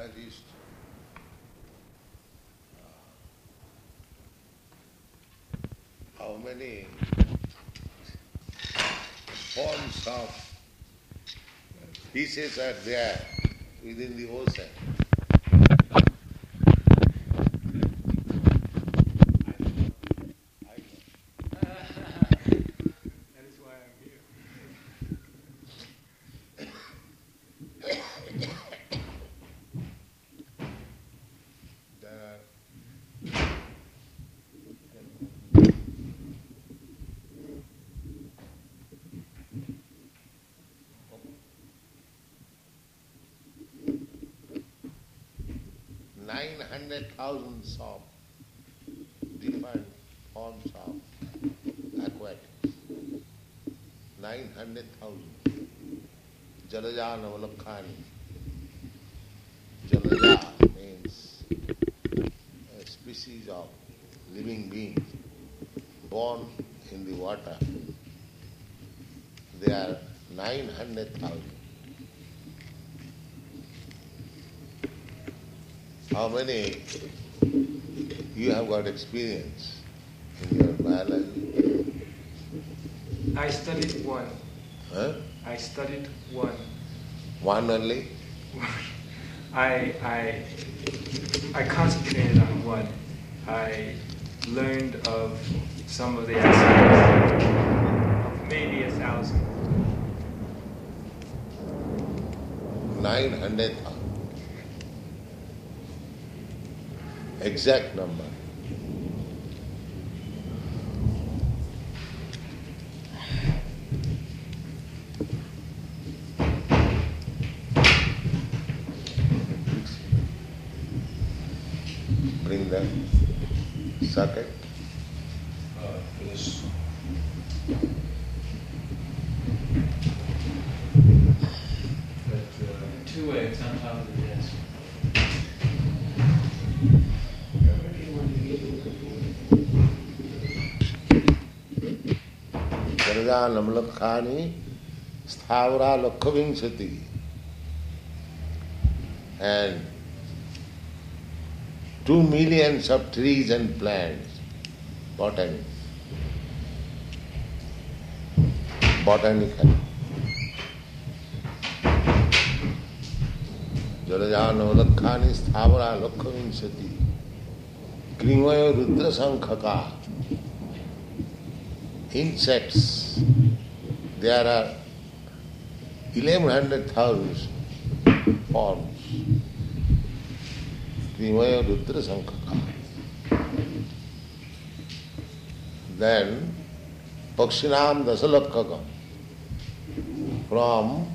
biologist, how many forms of fishes are there within the ocean. That is why I'm here. There are 900,000 of different forms of aquatics. 900,000. Jalaja Navalakhani. Jalaja means a species of living beings born in the water. They are 900,000. How many you have got experience in your biology? I studied one. Huh? I studied one. One only? I concentrated on one. I learned of some of the aspects of maybe 1,000. 900,000. Exact number. Bring the socket. This. But 2 eggs on top of the desk. Jalaja Navalakhani Sthavara Lakhavinsati. And 2 millions of trees and plants, botany, botanical. Jalaja Navalakhani Sthavara Lakhavinsati. Krimaya Rudra Sankhaka. Insects, there are 1100,000 forms. Krimaya Rudra Sankhaka. Then Pakshinam Dasalakkakam. From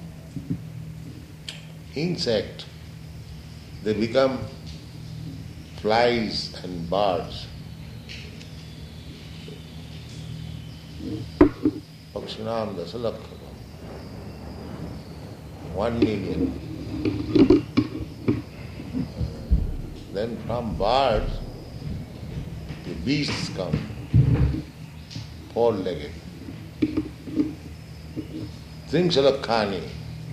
insect they become flies and birds. Pakshinam Dasalakkakam. 1 million. Then from birds, the beasts come, 4-legged. Trimshalakhani,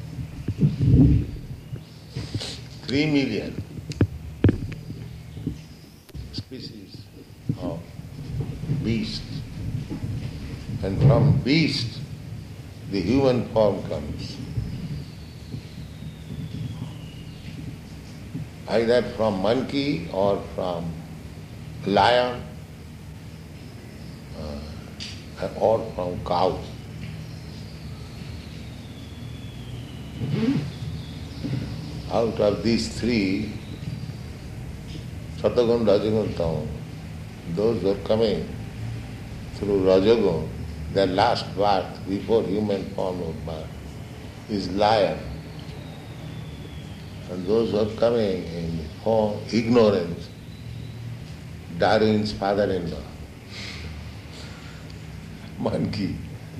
3 million species of beasts. And from beast, the human form comes. Either from monkey or from lion or from cow. Out of these 3, Satagun, Rajagun, Tamun, those who are coming through Rajagun, their last birth before human form of birth is lion. And those who are coming in form ignorance, Darwin's father-in-law, monkey,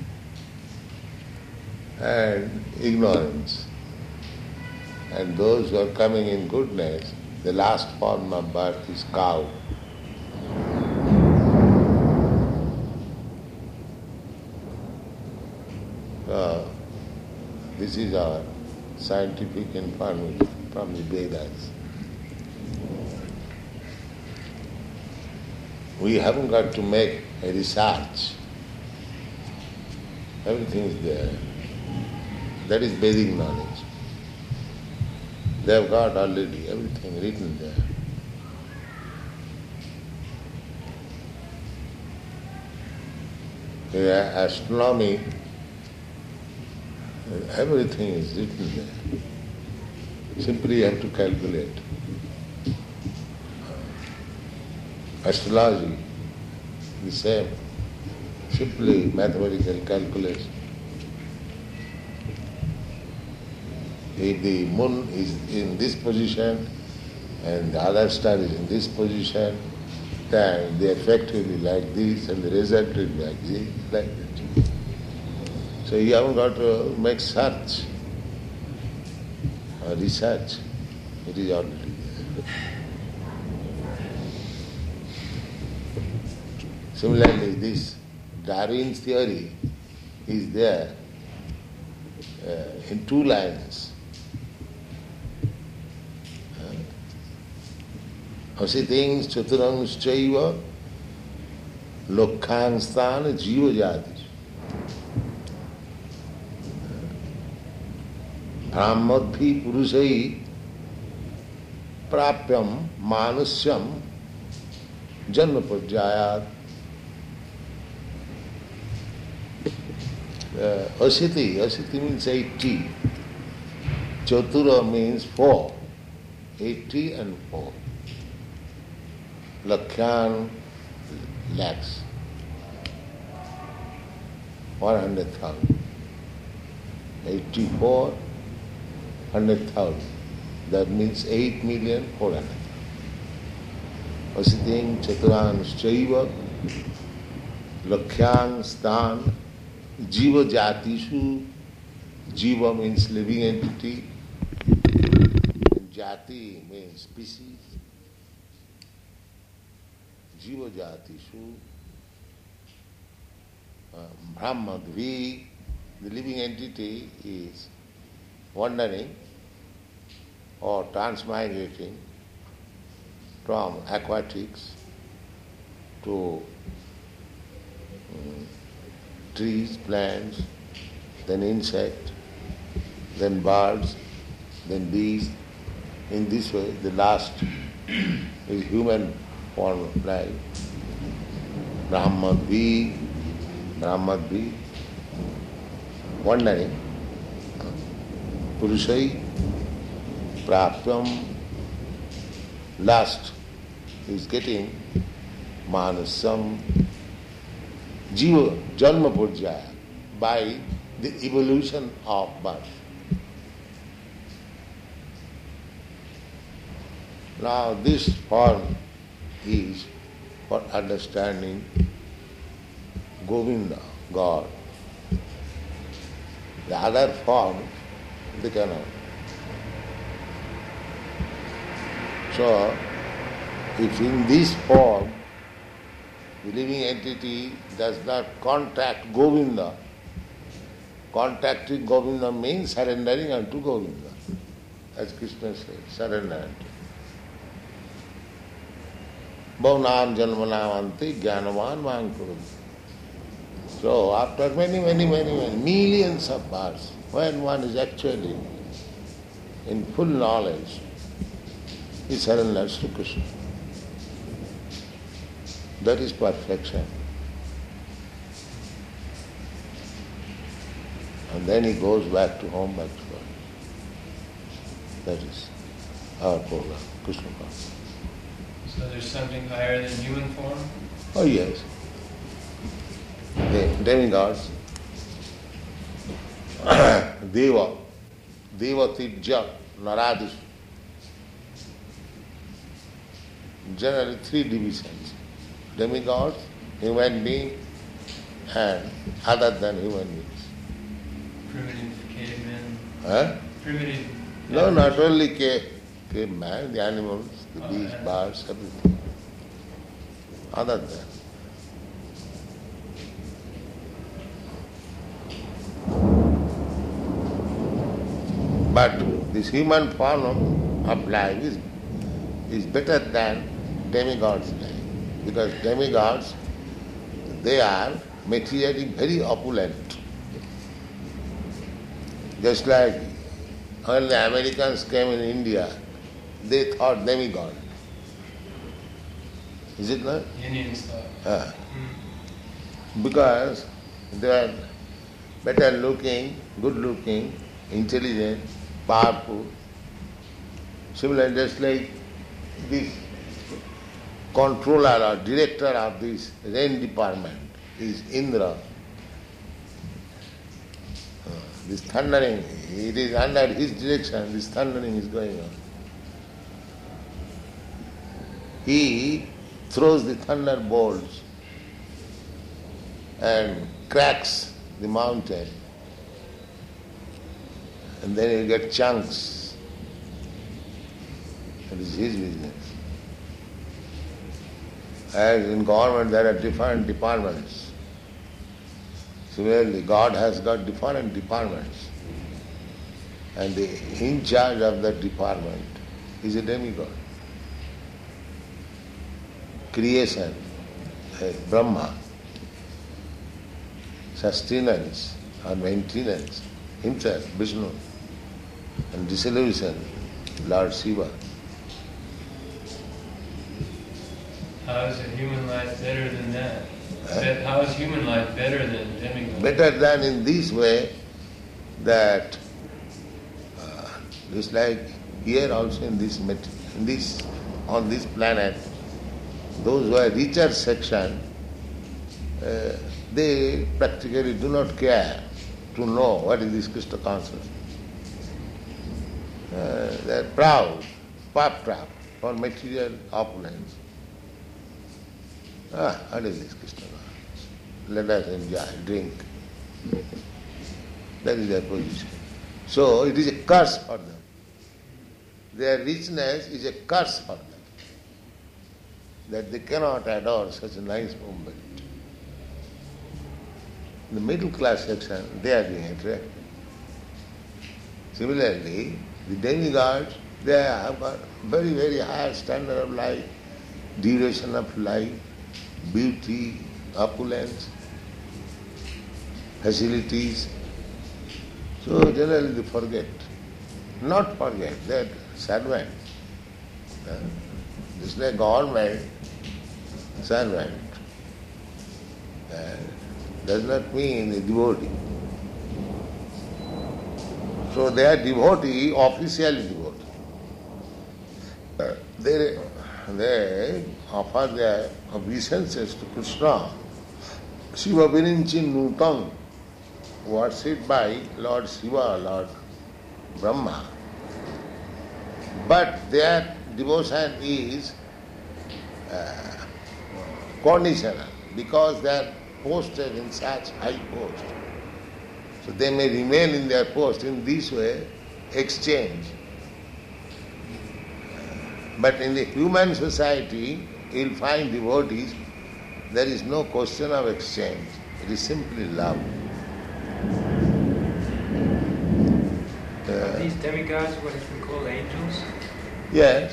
and ignorance. And those who are coming in goodness, the last form of birth is cow. This is our scientific information from the Vedas. We haven't got to make a research. Everything is there. That is Vedic knowledge. They have got already everything written there. Astronomy, everything is written there. Simply you have to calculate. Astrology, the same. Simply mathematical calculation. If the moon is in this position and the other star is in this position, then the effect will be like this and the result will be like this, like that. So you haven't got to make search or research. It is already there. Similarly, this Darwin's theory is there in two lines. Asiting chaturang chaiva lokhang sthana jiva jati. Brahmadbhi purusai prapyam manusyam janma parjayat. Asiti means 80. Chatura means 4. 80 and 4. Lakhyan, lakhs. 100,000. 84, 100,000. That means 8,400,000. Asiting chaturan shaiva lakhyan stan jiva jatishu. Jiva means living entity. Jati means species. Jiva jatishu. Brahmadvi, the living entity, is wandering or transmigrating from aquatics to trees, plants, then insect, then birds, then bees. In this way, the last is human form of life. Brahmadvi, wandering. Purusai, prapyam, last is getting manasam, jiva, janma purjaya, by the evolution of birth. Now this form is for understanding Govinda, God. The other form, they cannot. So, if in this form the living entity does not contact Govinda, contacting Govinda means surrendering unto Govinda. As Krishna says, surrender unto. Bhavanam janmanam ante jnanavan mang kurunti. So after many millions of births, when one is actually in full knowledge, he surrenders to Krishna. That is perfection. And then he goes back to home, back to God. That is our program, Krishna program. So there's something higher than human form? Oh yes. The demigods, Deva, Tijja, Naradishu. Generally 3 divisions. Demigods, human being, and other than human beings. Primitive cavemen? Huh? Primitive... No, not only caveman, the animals, the bees, birds, everything. Other than. But this human form of life is better than demigod's life. Because demigods, they are materially very opulent. Just like when the Americans came in India, they thought demigod. Is it not? Indians thought. Because they are better looking, good looking, intelligent, powerful. Similarly, just like this controller or director of this rain department is Indra. This thundering, it is under his direction, this thundering is going on. He throws the thunderbolts and cracks the mountain, and then you get chunks. That is his business. As in government there are different departments. Similarly, God has got different departments, and the in charge of that department is a demigod. Creation, Brahma, sustenance or maintenance, himself, Vishnu, and dissolution, Lord Shiva. How is a human life better than that? How is human life better than demigod? Better than in this way that just like here also in this on this planet, those who are richer section, they practically do not care to know what is this Krishna consciousness. They are proud, puffed up for material opulence. What is this Krishna consciousness? Let us enjoy, drink. That is their position. So it is a curse for them. Their richness is a curse for them, that they cannot adore such a nice movement. In the middle class section, they are being attracted. Similarly, the demigods, they have got very, very high standard of life, duration of life, beauty, opulence, facilities. So generally they forget. Not forget, they are servant. Just like government, servant. Does not mean a devotee. So they are devotee, officially devotee. They offer their obeisances to Krishna. Shiva Virinchi Nutam, worshipped by Lord Shiva, Lord Brahma. But their devotion is conditional, because they are posted in such high post. So they may remain in their post in this way, exchange. But in the human society, you will find devotees, there is no question of exchange. It is simply love. Are these demigods what has been called angels? Yes.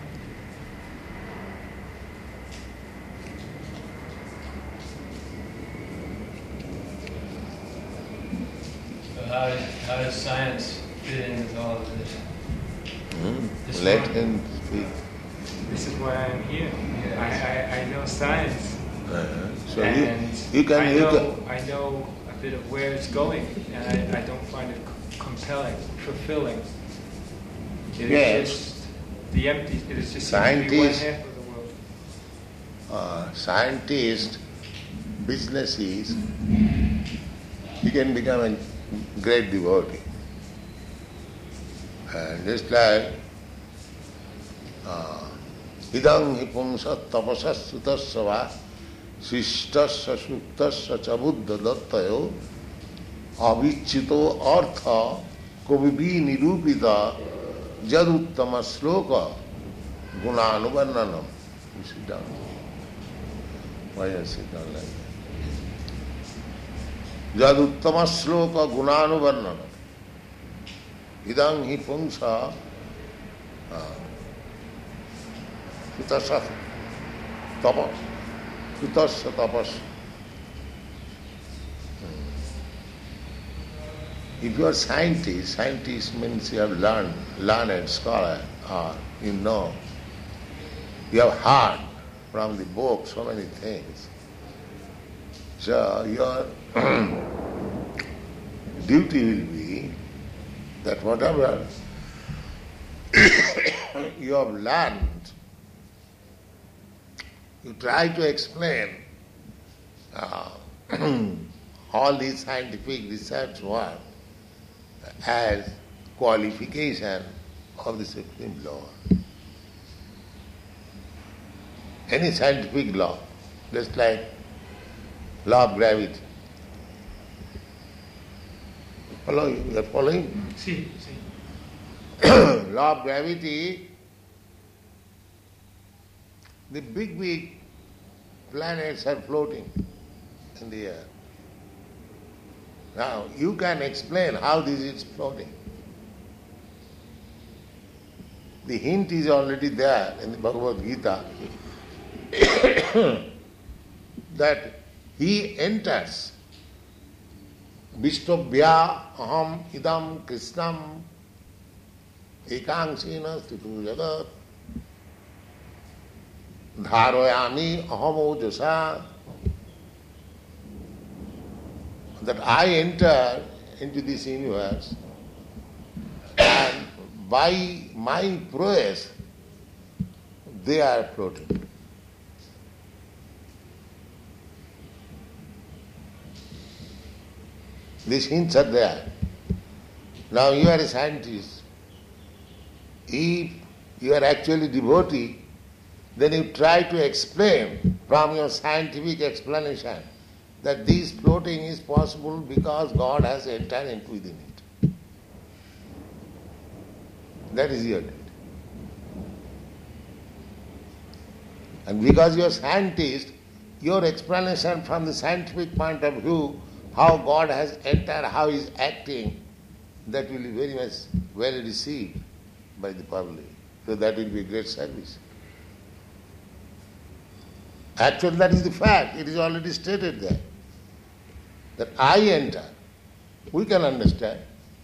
So how does science fit in with all of this? Let him speak. This is why I'm here. I know science. So and you can. I know a bit of where it's going, and I don't find it compelling, fulfilling. It is just the empty. It is just simply one half of the world. Scientist, businesses, he can become a great devotee. And just like idang hi pumsa tapasas sutasava sishtasya suktasya cha buddha dattayo avichito artha kavibi nirupita jad uttama sloka gunanuvarnanam. You sit down. Why you sit down like that? Jad uttama sloka gunanuvarnanam. Idang hi pumsa sutasya tapa Sutasya tapasya. If you are scientist means you have learned scholar, or you know, you have heard from the book so many things. So your duty will be that whatever you have learned, you try to explain all these scientific research work as qualification of the Supreme Lord. Any scientific law, just like law of gravity. You are following? See. Law of gravity, the big planets are floating in the air. Now, you can explain how this is floating. The hint is already there in the Bhagavad Gita that he enters Vishtobhya aham idam krishnam ekangsena stitu jagat dharoyami aham ojasa, that I enter into this universe and by my prowess they are floating. These hints are there. Now you are a scientist. If you are actually devotee, then you try to explain from your scientific explanation that this floating is possible because God has entered into within it. That is your duty. And because you are scientist, your explanation from the scientific point of view, how God has entered, how He is acting, that will be very much well received by the public. So that will be a great service. Actually, that is the fact. It is already stated there. That I enter. We can understand.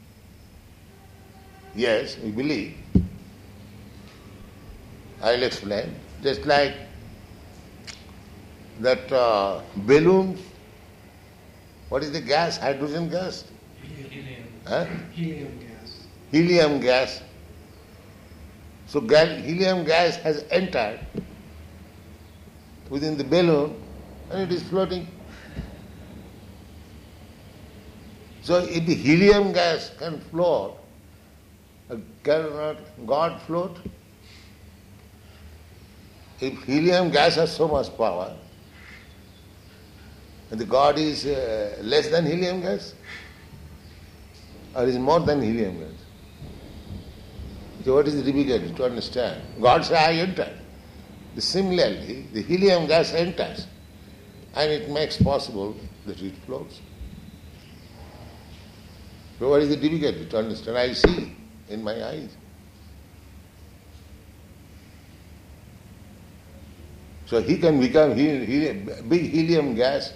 Yes, we believe. I'll explain. Just like that balloon, what is the gas? Hydrogen gas? Helium. Huh? Helium gas. Helium gas. So helium gas has entered within the balloon and it is floating. So if the helium gas can float, cannot God float? If helium gas has so much power, and the God is less than helium gas, or is more than helium gas? So what is the difficulty to understand? God says, I entered. Similarly, the helium gas enters, and it makes possible that it floats. So what is the difficulty to understand? I see in my eyes. So he can become big helium gas.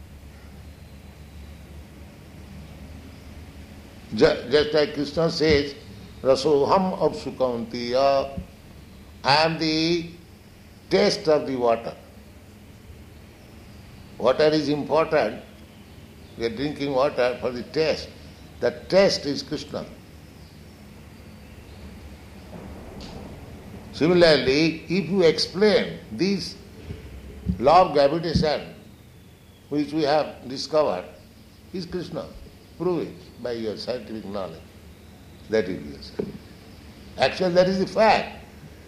Just like Krishna says, Rasoham Apsukantiya, I am the taste of the water. Water is important. We are drinking water for the taste. The taste is Krishna. Similarly, if you explain this law of gravitation, which we have discovered, is Krishna. Prove it by your scientific knowledge. That will be your science. Actually, that is the fact.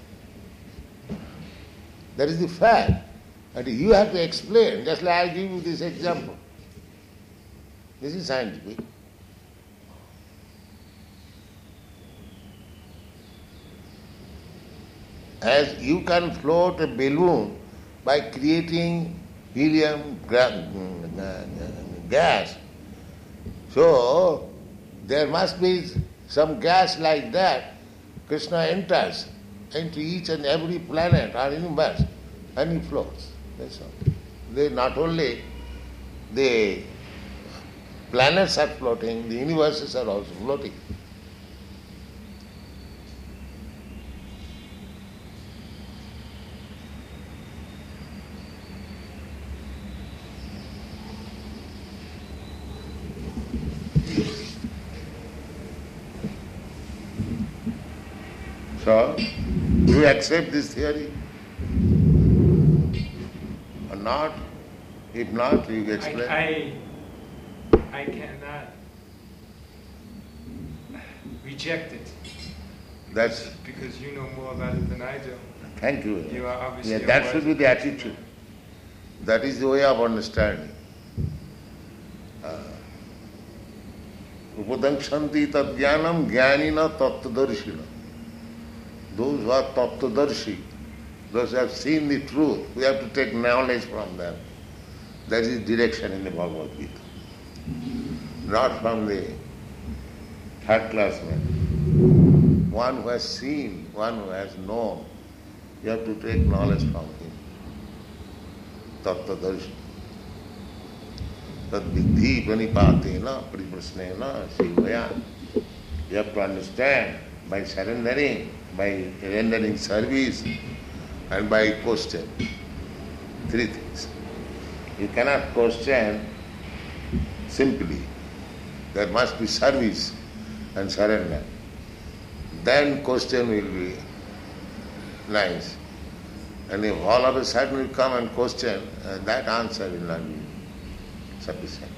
That is the fact. And you have to explain, just like I give you this example. This is scientific. As you can float a balloon by creating helium gas, so there must be some gas like that. Krishna enters into each and every planet or universe and he floats. That's all. they not only the planets are floating, the universes are also floating. So, do you accept this theory or not? If not, you explain. I cannot reject it. That's because you know more about it than I do. Thank you. You are obviously that should be the attitude. That is the way of understanding. Upadamshanti tad jnanam jnanina tattvadarshina. Those who are tattvadarshi, those who have seen the truth, we have to take knowledge from them. That is direction in the Bhagavad Gita. Not from the third class man. One who has seen, one who has known, you have to take knowledge from him. Tattvadarshi. Tad vidhi pranipatena pariprasnena shivaya. You have to understand by surrendering, by rendering service, and by question. Three things. You cannot question simply. There must be service and surrender. Then question will be nice. And if all of a sudden you come and question, that answer will not be sufficient.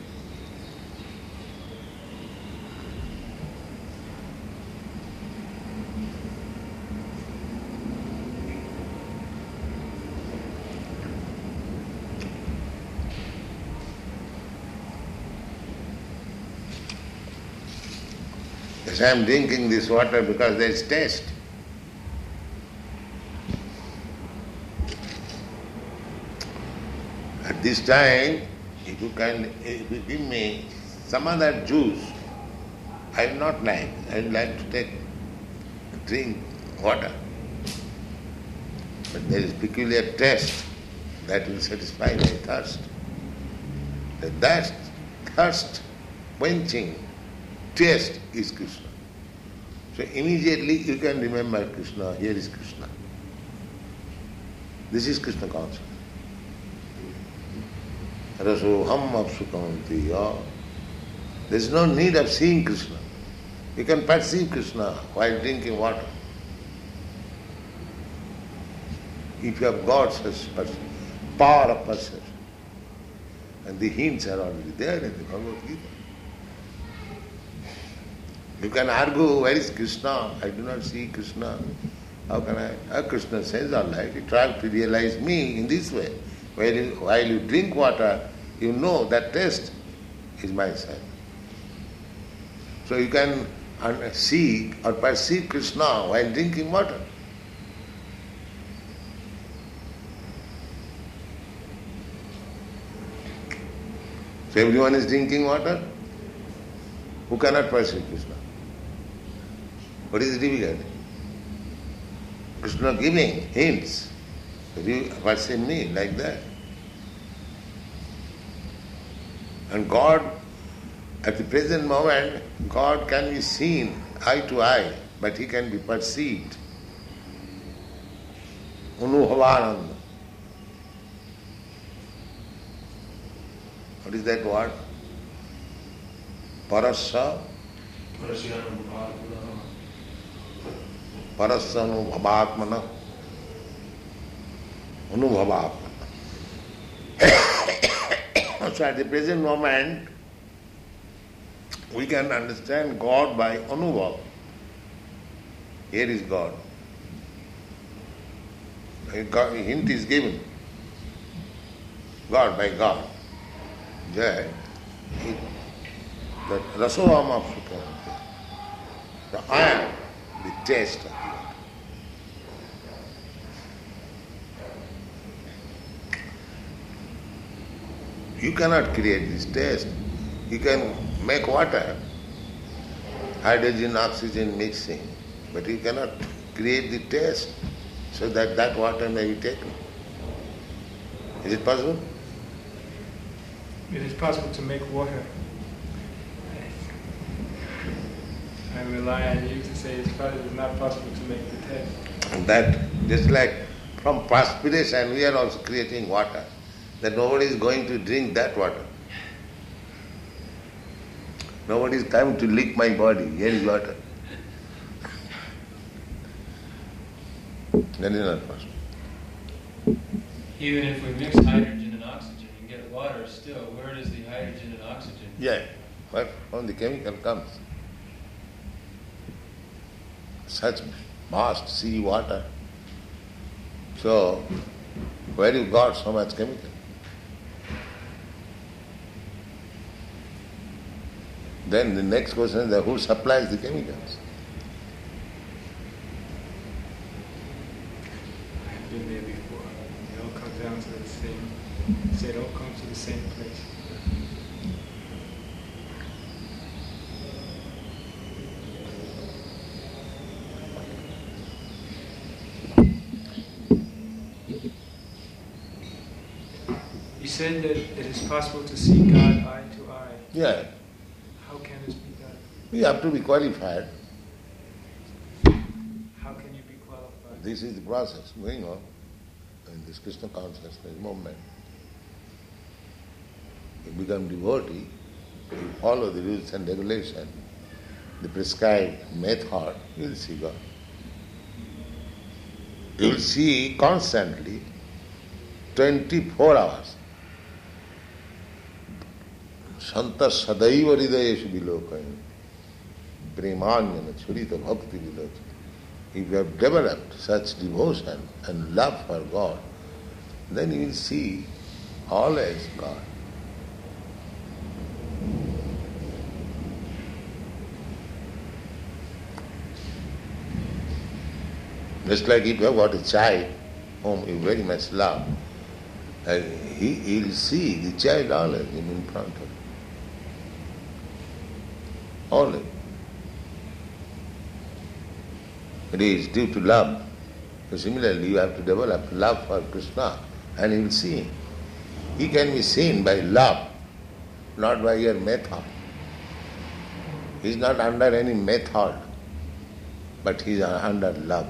Yes, I am drinking this water because there is taste. At this time, if you give me some other juice, I will not like. I will like to drink water. But there is peculiar taste that will satisfy my thirst. That thirst quenching taste is Krishna. So immediately you can remember Krishna, here is Krishna. This is Krishna consciousness. Rasoham apsukamantiya. There is no need of seeing Krishna. You can perceive Krishna while drinking water. If you have got such power of perception. And the hints are already there in the Bhagavad Gita. You can argue, where is Krishna? I do not see Krishna. How can I? Krishna says, all right, you try to realize me in this way. While you drink water, you know that taste is myself. So you can see or perceive Krishna while drinking water. So everyone is drinking water. Who cannot perceive Krishna? What is the difficulty? Krishna giving hints. You perceive me like that. And God, at the present moment, God can be seen eye to eye, but He can be perceived. Anubhavananda. What is that word? Parasya. Parasya anubhavatmana. Anubhavatmana. So at the present moment, we can understand God by Anubhav. Here is God. A hint is given. God by God. That Rasoham apsukamantiya. The I am the taste of God. You cannot create this taste. You can make water, hydrogen, oxygen mixing, but you cannot create the taste so that water may be taken. Is it possible? It is possible to make water. I rely on you to say it's not possible to make the text. That just like from perspiration we are also creating water. That nobody is going to drink that water. Nobody is coming to lick my body. Here is water. That is not possible. Even if we mix hydrogen and oxygen and get water, still, where does the hydrogen and oxygen? Yeah, but when the chemical comes, such vast sea water. So, where you got so much chemical? Then the next question is who supplies the chemicals? I've been there before. It all comes down to the same. It all comes to the same place. You said that it is possible to see God eye to eye. Yeah. How can this be done? You have to be qualified. How can you be qualified? This is the process going on in this Krishna consciousness movement. You become devotee, you follow the rules and regulations, the prescribed method, you will see God. You will see constantly, 24 hours. Santa sadaiva hridayeshu vilokayam premanyana churita bhakti vilochana. If you have developed such devotion and love for God, then you will see always God. Just like if you have got a child whom you very much love, he will see the child always in front of him. Always. It is due to love. So similarly, you have to develop love for Krishna and you will see him. He can be seen by love, not by your method. He is not under any method, but he is under love.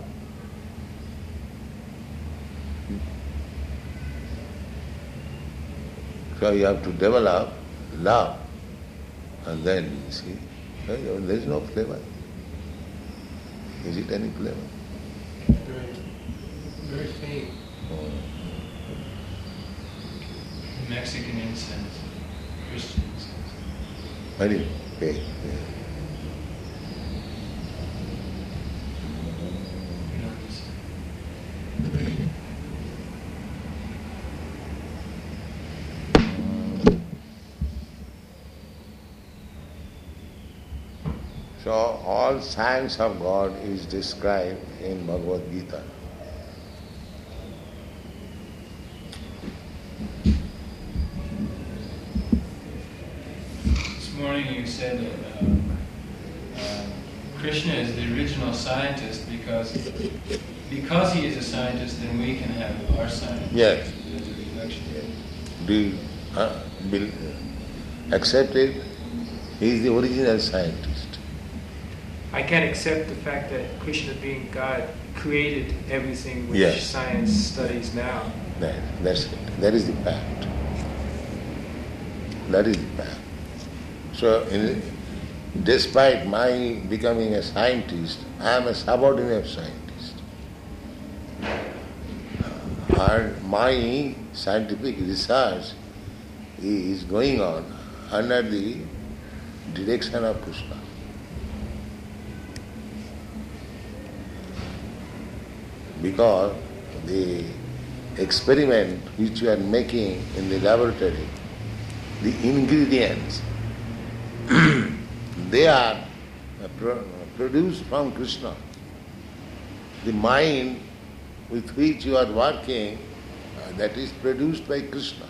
So you have to develop love, and then you see, there is no flavor. Is it any flavor? Very faint. Oh. Mexican incense, Christian incense. Very faint. Yeah. So all science of God is described in Bhagavad Gita. This morning you said that Krishna is the original scientist because he is a scientist, then we can have our science. Yes. There's a reflection. Do you accept it? He is the original scientist. I can't accept the fact that Krishna, being God, created everything which Yes. science studies now. That's it. That is the fact. That is the fact. So, despite my becoming a scientist, I am a subordinate scientist. And my scientific research is going on under the direction of Krishna. Because the experiment which you are making in the laboratory, the ingredients, they are produced from Krishna. The mind with which you are working, that is produced by Krishna.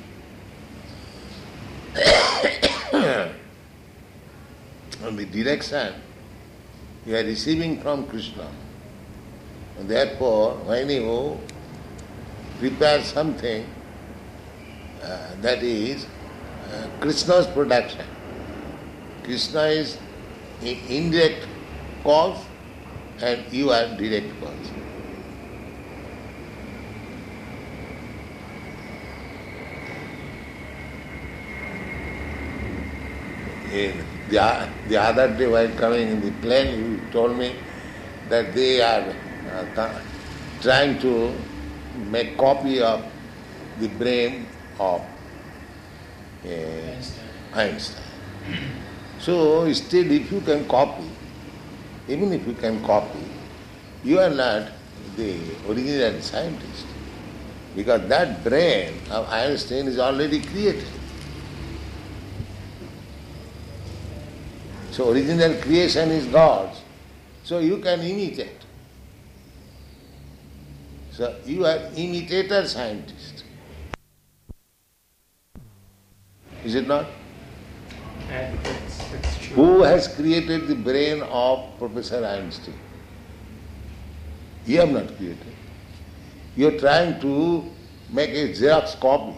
And the direction you are receiving from Krishna. And therefore, when you prepare something that is Krishna's production. Krishna is indirect cause and you are direct cause. The other day while coming in the plane, you told me that they are trying to make copy of the brain of Einstein. So still if you can copy, even if you can copy, you are not the original scientist. Because that brain of Einstein is already created. So original creation is God's. So you can imitate. So you are imitator scientist. Is it not? That's true. Who has created the brain of Professor Einstein? You have not created. You are trying to make a Xerox copy.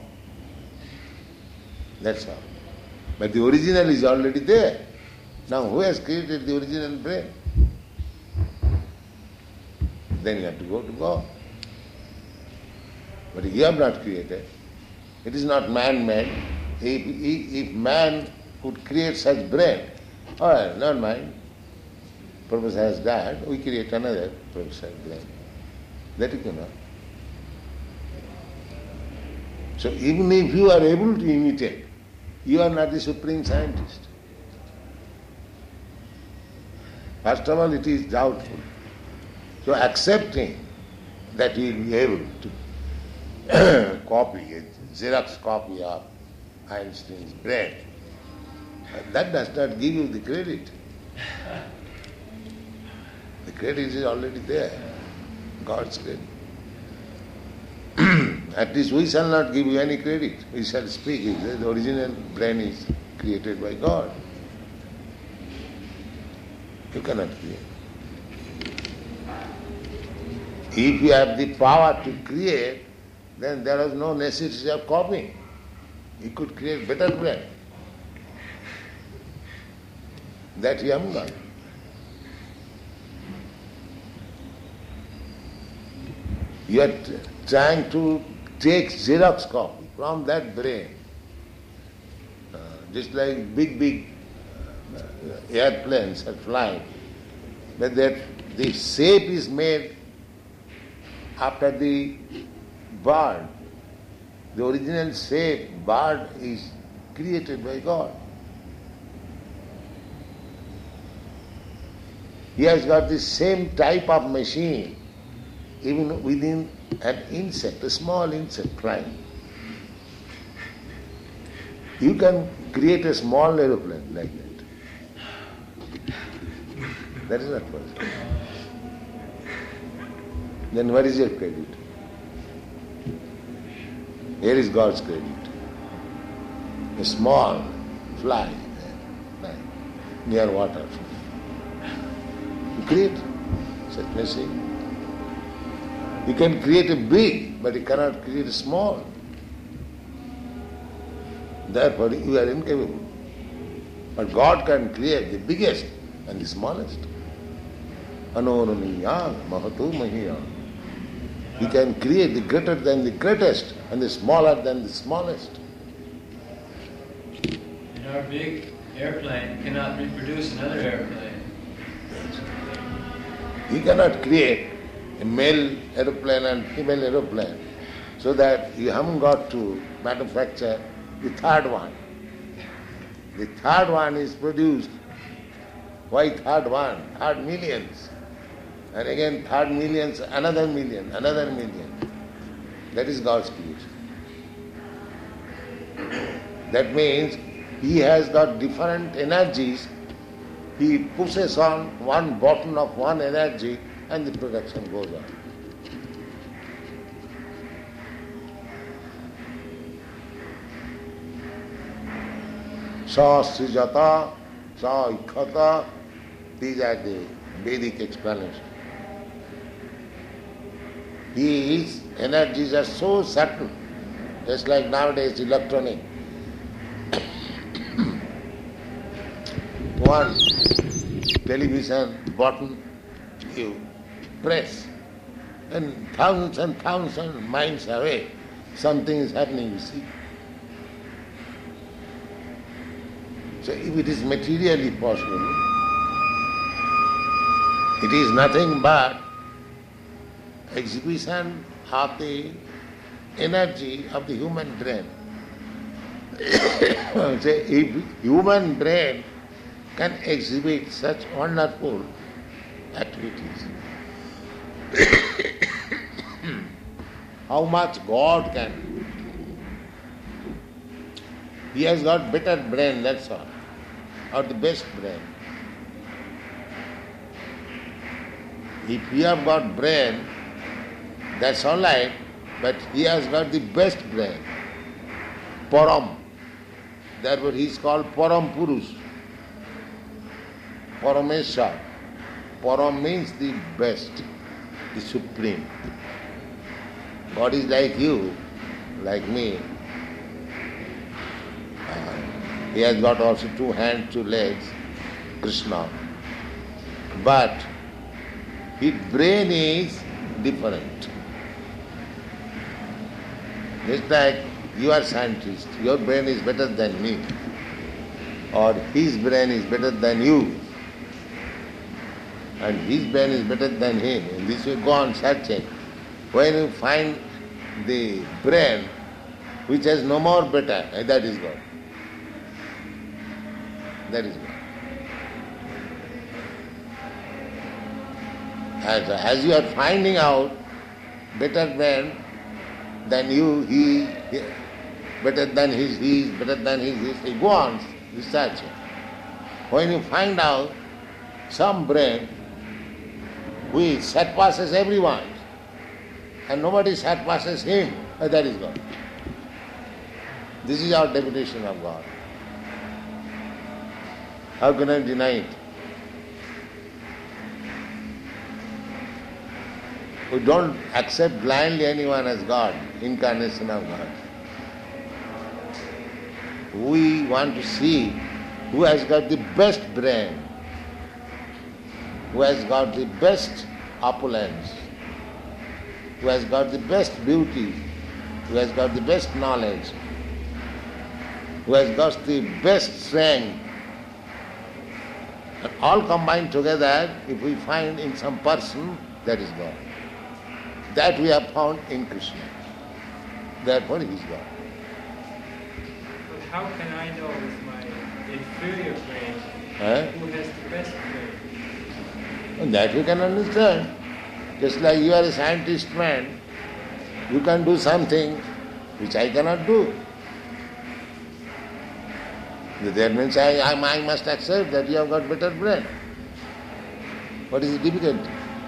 That's all. But the original is already there. Now who has created the original brain? Then you have to go to God. But you have not created. It is not man-made. If man could create such brain, oh, not mine. Professor has died, we create another professor brain. That you cannot. So even if you are able to imitate, you are not the supreme scientist. First of all, it is doubtful. So accepting that you will be able to copy, a Xerox copy of Einstein's brain, that does not give you the credit. The credit is already there, God's credit. At least we shall not give you any credit. We shall speak it. The original brain is created by God. You cannot create. If you have the power to create, then there is no necessity of copying. You could create better brain. That you haven't got. You are trying to take Xerox copy from that brain. Just like big airplanes are flying. But that the shape is made after the bird. The original shape, bird, is created by God. He has got the same type of machine even within an insect, a small insect flying. You can create a small aeroplane like that. That is not possible. Then what is your credit? Here is God's credit. A small fly near water. You create such machine. You can create a big, but you cannot create a small. Therefore, you are incapable. But God can create the biggest and the smallest. Anonaniyang mahatu mahiyang. He can create the greater than the greatest and the smaller than the smallest. And our big airplane cannot reproduce another airplane. He cannot create a male aeroplane and female aeroplane so that you haven't got to manufacture the third one. The third one is produced. Why third one? Third millions. And again third millions, another million. That is God's creation. That means He has got different energies. He pushes on one button of one energy and the production goes on. Sa srijata, sa ikhata, these are the Vedic explanations. These energies are so subtle, just like nowadays electronic one television button you press, and thousands of miles away something is happening, you see. So if it is materially possible, it is nothing but exhibition of the energy of the human brain. So if human brain can exhibit such wonderful activities, how much God can? He has got better brain, that's all, or the best brain. If you have got brain, that's all right, but he has got the best brain, Param. Therefore he is called Param Purush, Parameshwar. Param means the best, the supreme. God is like you, like me. He has got also 2 hands, 2 legs, Krishna. But his brain is different. Just like you are scientist, your brain is better than me, or his brain is better than you, and his brain is better than him. In this way go on searching. When you find the brain which has no more better, that is God. That is God. As you are finding out better brain than you, he better than his, he is better than his, he go on researching. When you find out some brain which surpasses everyone, and nobody surpasses him, that is God. This is our definition of God. How can I deny it? We don't accept blindly anyone as God, incarnation of God. We want to see who has got the best brain, who has got the best opulence, who has got the best beauty, who has got the best knowledge, who has got the best strength. And all combined together, if we find in some person, that is God. That we have found in Krishna. Therefore he is God. But how can I know with my inferior brain who has the best brain? And that you can understand. Just like you are a scientist man, you can do something which I cannot do. That means I must accept that you have got better brain. What is the difficulty?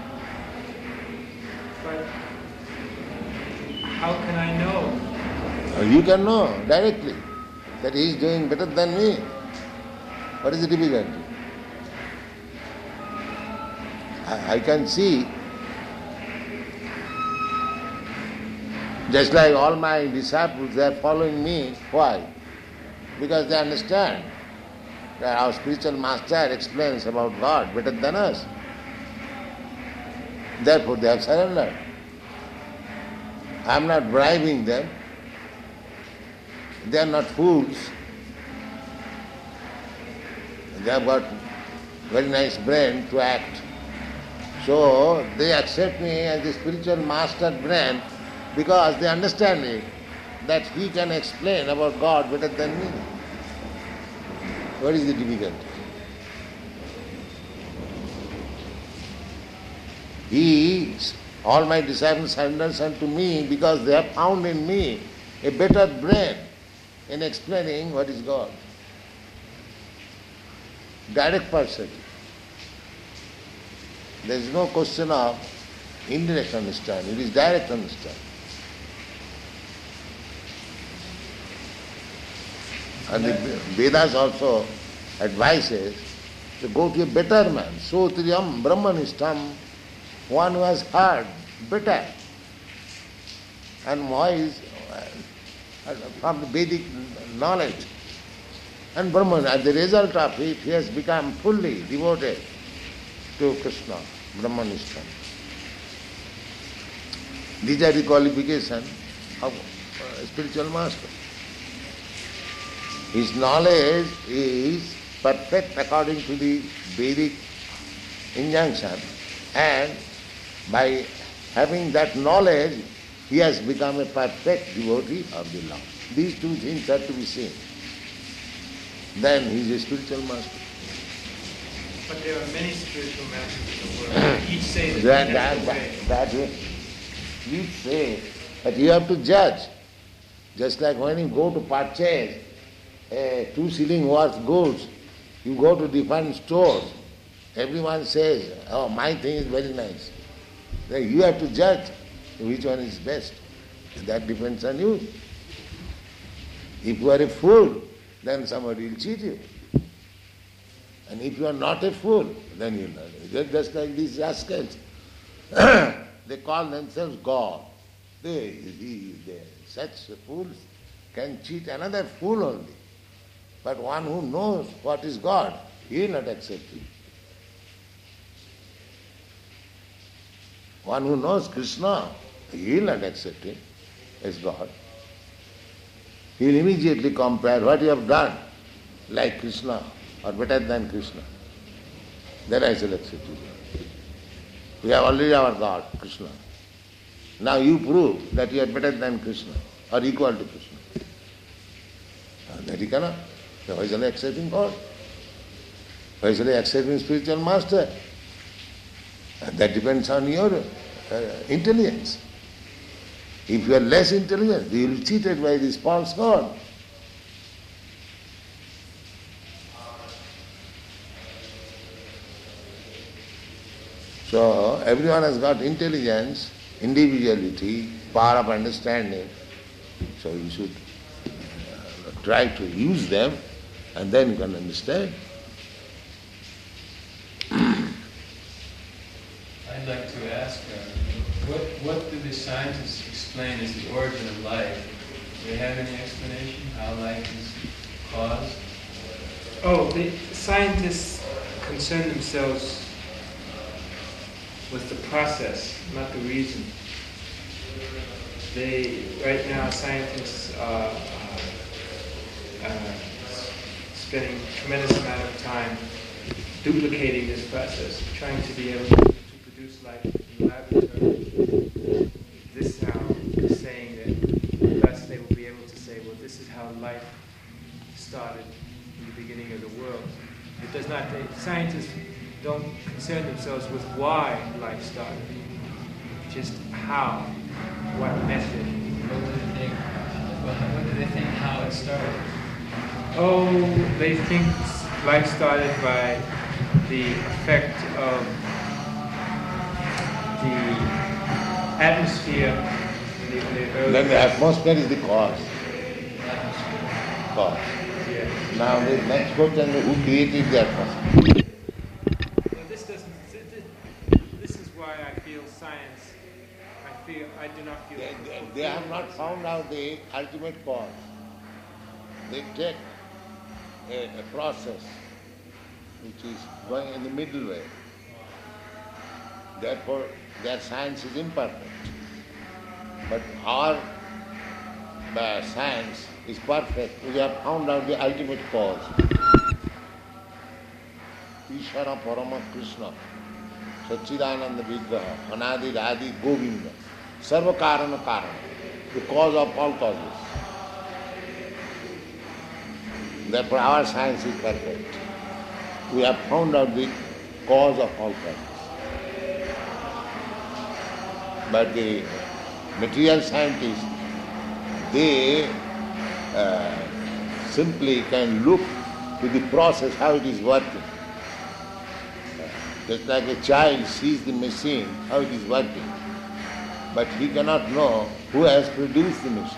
But how can I know? You can know directly that he is doing better than me. What is the difficulty? I can see, just like all my disciples, they are following me. Why? Because they understand that our spiritual master explains about God better than us. Therefore they have surrendered. I am not bribing them. They are not fools. They have got very nice brain to act. So they accept me as the spiritual master brain because they understand me, that he can explain about God better than me. What is the difficulty? All my disciples surrenders unto me because they have found in me a better brain in explaining what is God. Direct perception. There is no question of indirect understanding, it is direct understanding. And the Vedas also advises to go to a better man, Sotriyam Brahmanishtam, one who has heard better and voice from the Vedic knowledge. And Brahman, as the result of it, he has become fully devoted to Krishna, Brahmanishtam. These are the qualifications of a spiritual master. His knowledge is perfect according to the Vedic injunction, and by having that knowledge, he has become a perfect devotee of the Lord. These two things are to be seen. Then he is a spiritual master. But there are many spiritual masters in the world. Each say that way. Each say that you have to judge. Just like when you go to purchase 2 shilling worth goods, you go to different stores. Everyone says, oh, my thing is very nice. Then you have to judge which one is best. That depends on you. If you are a fool, then somebody will cheat you. And if you are not a fool, then you know. Just like these rascals. They call themselves God. Such fools can cheat another fool only. But one who knows what is God, he will not accept it. One who knows Krishna, he will not accept him as God. He will immediately compare what you have done like Krishna or better than Krishna. Then I shall accept you. We have already our God, Krishna. Now you prove that you are better than Krishna or equal to Krishna. That he cannot. So why shall I accept him God? Why shall I accept him spiritual master? And that depends on your intelligence. If you are less intelligent, you will be cheated by this false God. So everyone has got intelligence, individuality, power of understanding. So you should try to use them, and then you can understand. I'd like to ask, what do the scientists explain as the origin of life? Do they have any explanation how life is caused? Oh, the scientists concern themselves with the process, not the reason. Right now, scientists are spending a tremendous amount of time duplicating this process, trying to be able to produce life in the laboratory. This is how they're saying that thus they will be able to say, well, this is how life started in the beginning of the world. It does not, scientists don't concern themselves with why life started, just how, what method. What do they think how it started? Oh, they think life started by the effect of the atmosphere in the earth. Then the atmosphere is the cause. Cause. Yeah. Now the next question is who created the atmosphere? No, this is why I feel science, I do not feel... They have not found out the ultimate cause. They take a process which is going in the middle way. Therefore, their science is imperfect. But our science is perfect. We have found out the ultimate cause. Ishvara Parama Krishna, Satchidananda Vigraha, Anadi Radhi Govinda, Sarva Karana Karana, the cause of all causes. Therefore, our science is perfect. We have found out the cause of all causes. But the material scientists, they simply can look to the process, how it is working. Just like a child sees the machine, how it is working. But he cannot know who has produced the machine.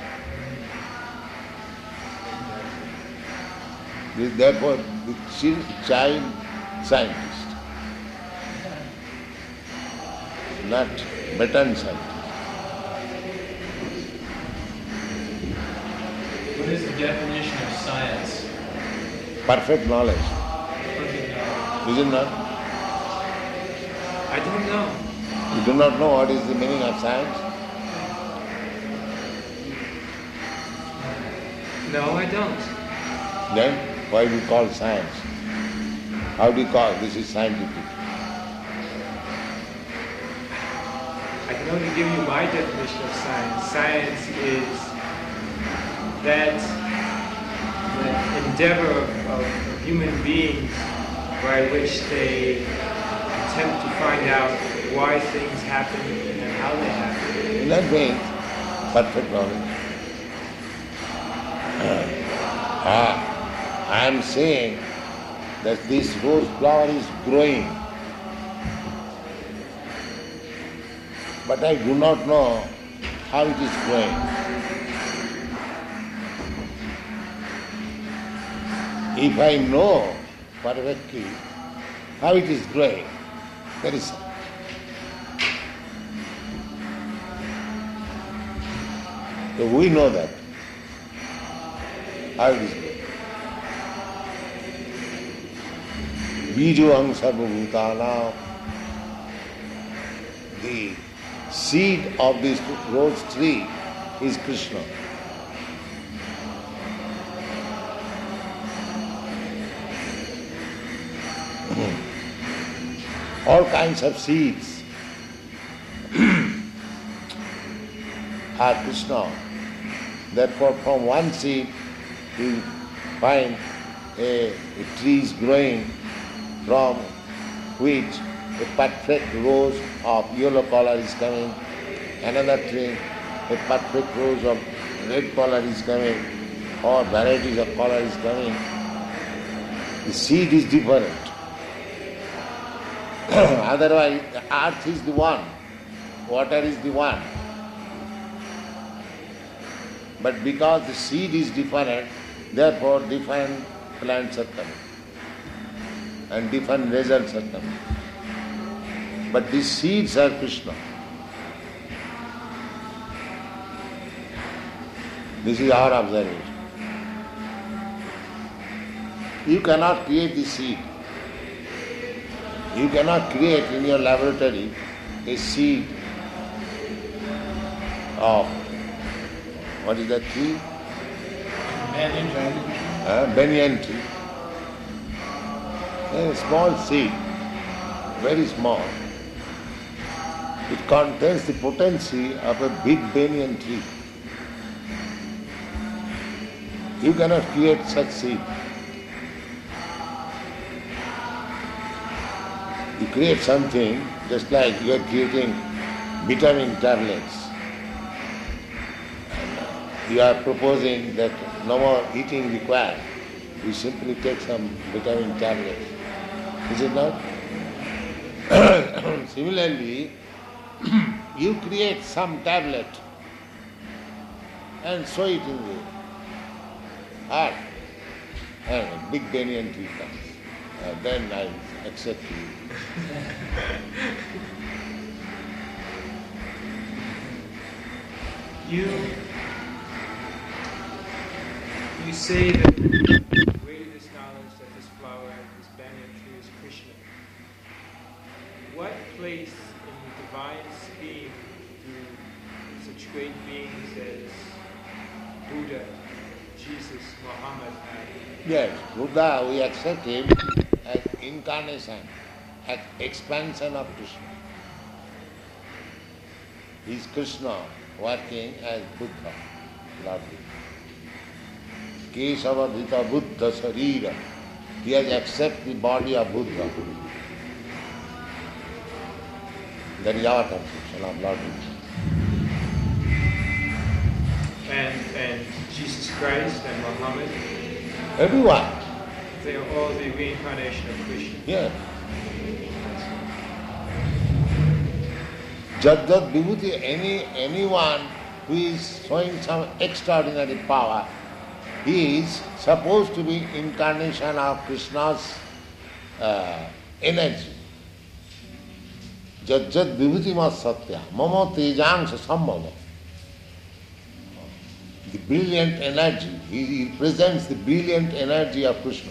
Therefore, the child scientist, not veteran scientist. What is the definition of science? Perfect knowledge. Perfect knowledge. Is it not? I don't know. You do not know what is the meaning of science? No, I don't. Then why do you call science? How do you call this is scientific? I can only give you my definition of science. Science is that the endeavor of human beings by which they attempt to find out why things happen and how they happen. In that means perfect knowledge. I am saying that this rose flower is growing, but I do not know how it is growing. If I know perfectly how it is growing, that is so we know that how it is growing. Bijoham sarvabhutanam, the seed of this rose tree is Krishna. All kinds of seeds are Krishna. Therefore, from one seed you find a tree is growing from which a perfect rose of yellow color is coming, another tree, a perfect rose of red color is coming, or varieties of color is coming. The seed is different. Otherwise, the earth is the one, water is the one. But because the seed is different, therefore different plants are coming and different results are coming. But these seeds are Krishna. This is our observation. You cannot create the seed. You cannot create in your laboratory a seed of, what is that tree? Banyan tree. A small seed, very small. It contains the potency of a big banyan tree. You cannot create such seed. You create something just like you are creating vitamin tablets. And you are proposing that no more eating required. You simply take some vitamin tablets. Is it not? Similarly, you create some tablet and sow it in the earth, and a big banyan tree comes. Then I accept you. You say that the greatest knowledge that this flower, this banyan tree is Krishna. What place in the divine scheme do such great beings as Buddha, Jesus, Muhammad have? Yes, Buddha, we accept him as incarnation, as expansion of Krishna. He is Krishna working as Buddha, Lord Buddha. Kesavadhita Buddha Sarira. He has accepted the body of Buddha. That is our conception of Lord Buddha. And Jesus Christ and Muhammad, Everyone. they are all the reincarnation of Krishna. Yes. Jad Vibhuti, anyone who is showing some extraordinary power, he is supposed to be incarnation of Krishna's energy. Jad Vibhuti mas satya, mama tejangsa sambhava. the brilliant energy. He represents the brilliant energy of Krishna.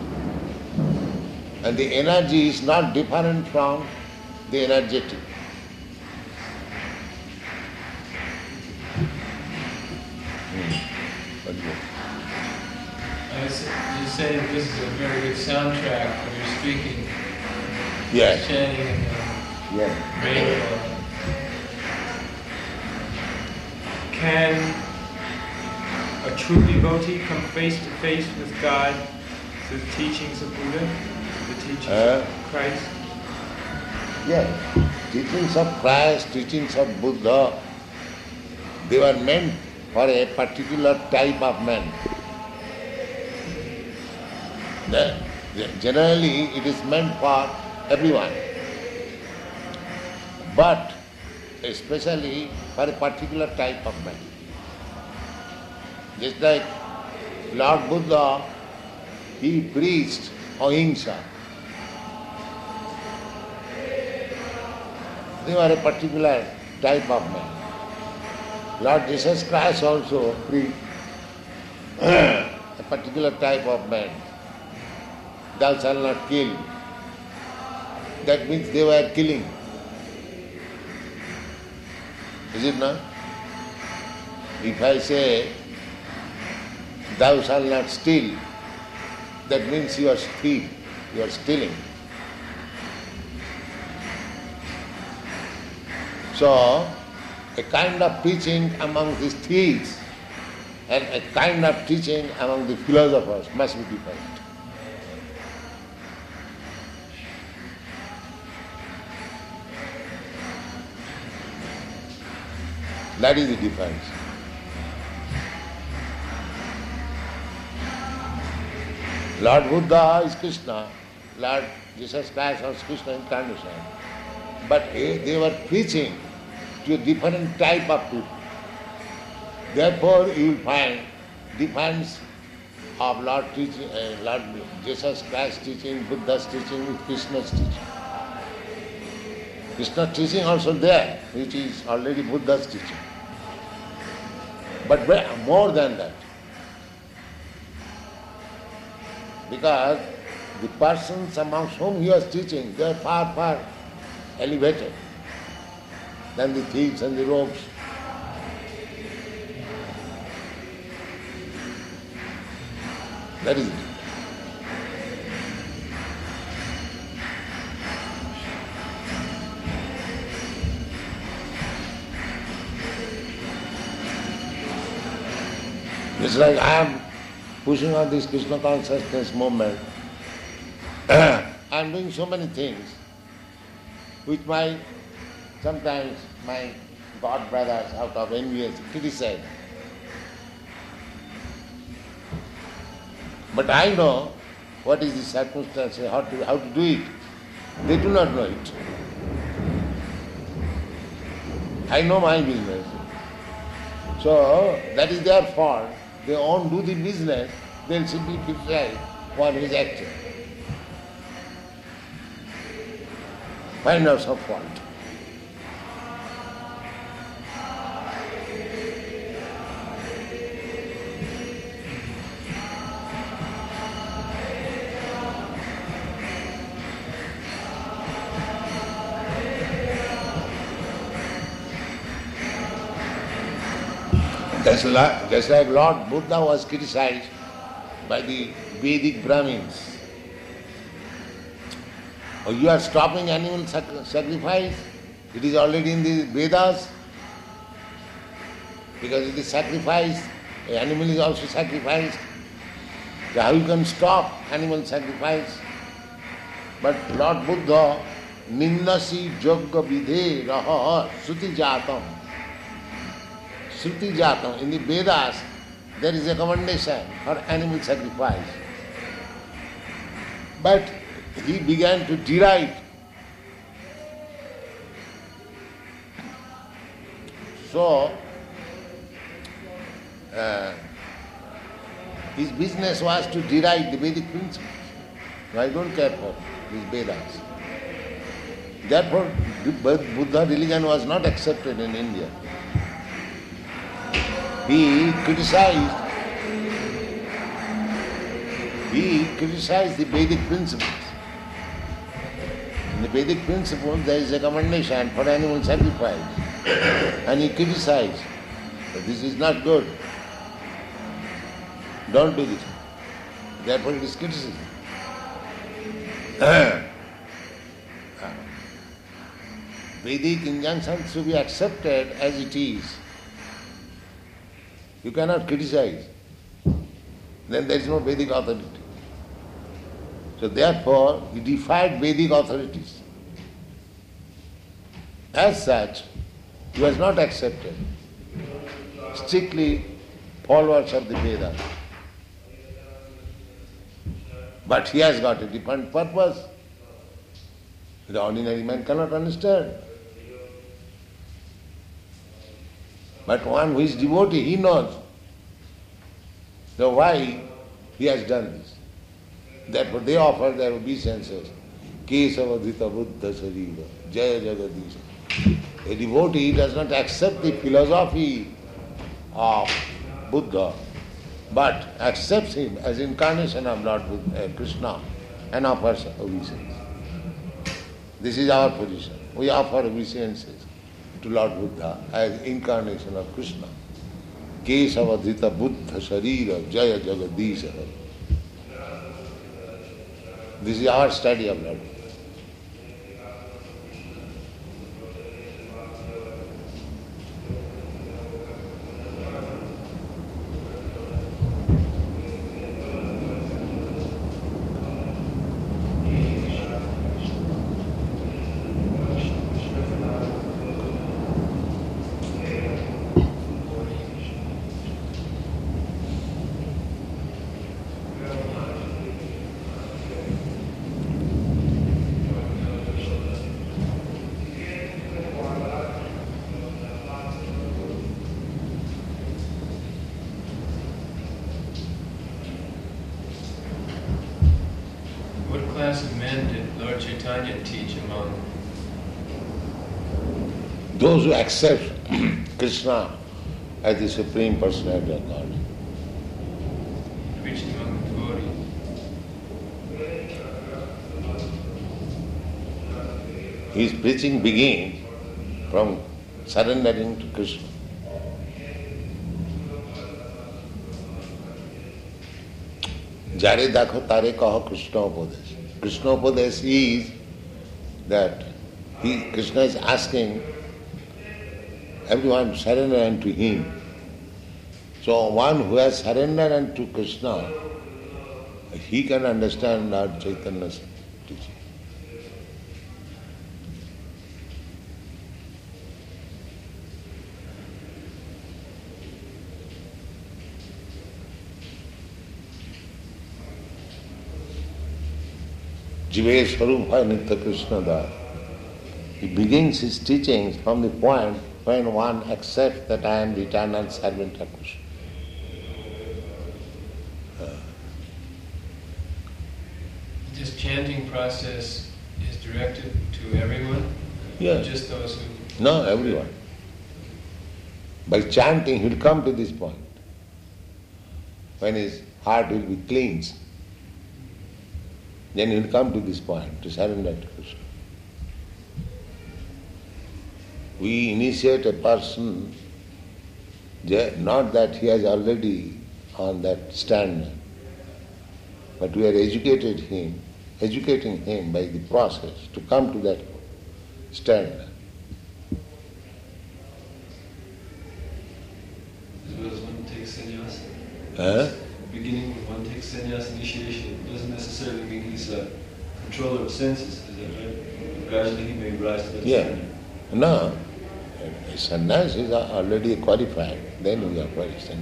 And the energy is not different from the energetic. You say that this is a very good soundtrack when you're speaking. Yes. Chanting in the Yes. rainbow. Can a true devotee come face to face with God through the teachings of Buddha, the teachings of Christ? Yes. Teachings of Christ, teachings of Buddha, they were meant for a particular type of man. Generally, it is meant for everyone, but especially for a particular type of man. Just like Lord Buddha, he preached ahimsa. They were a particular type of man. Lord Jesus Christ also preached a particular type of man. Thou shalt not kill. That means they were killing. Is it not? If I say, thou shalt not steal, that means you are thief, you are stealing. So, a kind of teaching among these thieves and a kind of teaching among the philosophers must be different. That is the difference. Lord Buddha is Krishna, Lord Jesus Christ was Krishna incarnation. But they were preaching to a different type of people. Therefore you will find difference of Lord Jesus Christ's teaching, Buddha's teaching with Krishna's teaching. Krishna's teaching also there, which is already Buddha's teaching. But more than that. Because the persons amongst whom he was teaching, they are far, far elevated than the thieves and the rogues. That is it. It's like I am pushing on this Krishna consciousness movement. I am doing so many things which sometimes my God brothers out of envy criticize. But I know what is the circumstance, how to do it. They do not know it. I know my business. So that is their fault. They won't do the business, they'll simply criticize for his action. Find out some fault. Just like Lord Buddha was criticized by the Vedic Brahmins. Oh, you are stopping animal sacrifice? It is already in the Vedas. Because it is sacrificed, an animal is also sacrificed. So how you can stop animal sacrifice? But Lord Buddha, Ninnasi Jogga Vidhe Raha Suti Jatam. Shruti Jatam. In the Vedas, there is a commendation for animal sacrifice. But he began to deride. So, his business was to deride the Vedic principles. So I don't care for these Vedas. Therefore, the Buddha religion was not accepted in India. He criticized the Vedic principles. In the Vedic principles there is a commendation for animal sacrifice. And he criticized that this is not good. Don't do this. Therefore it is criticism. Vedic injunctions should be accepted as it is. You cannot criticize. Then there is no Vedic authority. So therefore, he defied Vedic authorities. As such, he was not accepted. Strictly followers of the Vedas. But he has got a different purpose. The ordinary man cannot understand. But one who is devotee, he knows. So why he has done this. Therefore they offer their obeisances. Kesavadhita Buddha Sarira, Jaya Jagadisha. A devotee does not accept the philosophy of Buddha, but accepts him as incarnation of Lord Krishna and offers obeisance. This is our position. We offer obeisances to Lord Buddha as incarnation of Krishna. Kesavadhita Buddha Sarira, Jaya Jagadisha. This is our study of Lord Buddha. Those who accept Krishna as the Supreme Personality of God. Preaching among devotees. His preaching begins from surrendering to Krishna. Jare dakho tare kaho Krishna upadesh. Krishna upadesh is that Krishna is asking everyone to surrender unto him. So one who has surrendered unto Krishna, he can understand Lord Chaitanya's teaching. Jive Swarupa Nitya Krishna Das. He begins his teachings from the point when one accepts that I am the eternal servant of Krishna. This chanting process is directed to everyone? Yes. Just those who... No, everyone. By chanting, he will come to this point. When his heart will be cleansed, then he will come to this point, to surrender to Krishna. We initiate a person, not that he is already on that stand, but we are educating him by the process to come to that stand. As well as one takes sannyas. Huh? Beginning when one takes sannyas initiation doesn't necessarily mean he's a controller of senses, is that right? Gradually he may rise to that standard. No. Sannyas is already qualified, then we are qualified.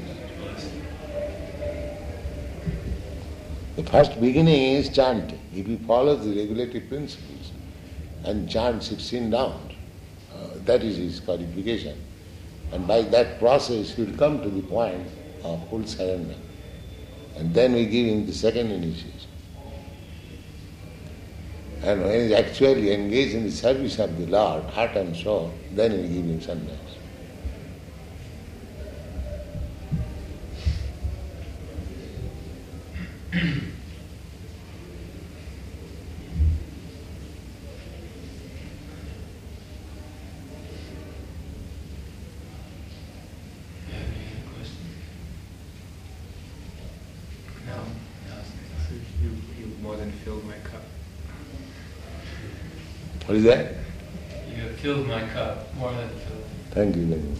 The first beginning is chanting. If he follows the regulatory principles and chants 16 rounds, that is his qualification. And by that process he will come to the point of full surrender. And then we give him the second initiation. And when he is actually engaged in the service of the Lord, heart and soul, then we give him sannyas. You've more than filled my cup. What is that? You have filled my cup, more than filled. Thank you very much.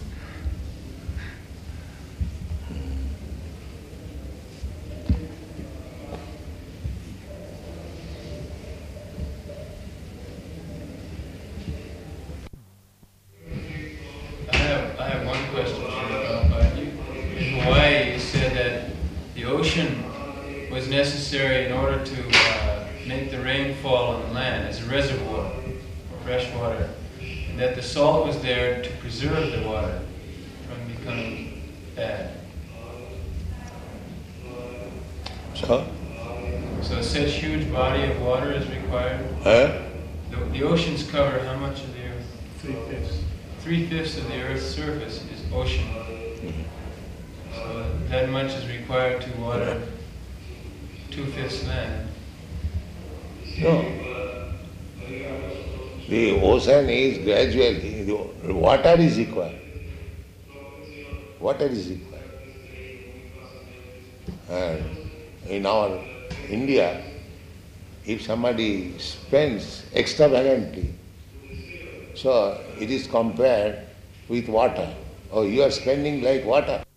I have one question for you, Prabhupada. In Hawaii, you said that the ocean was necessary in order to make the rain fall on the land as a reservoir for fresh water, and that the salt was there to preserve the water from becoming bad. So Such huge body of water is required. The oceans cover how much of the earth? 3/5. 3/5 of the Earth's surface is ocean. So that much is required to water 2/5 land. no. The ocean is gradually, the water is required. Water is required. And in our India, if somebody spends extravagantly, so it is compared with water. Oh, you are spending like water.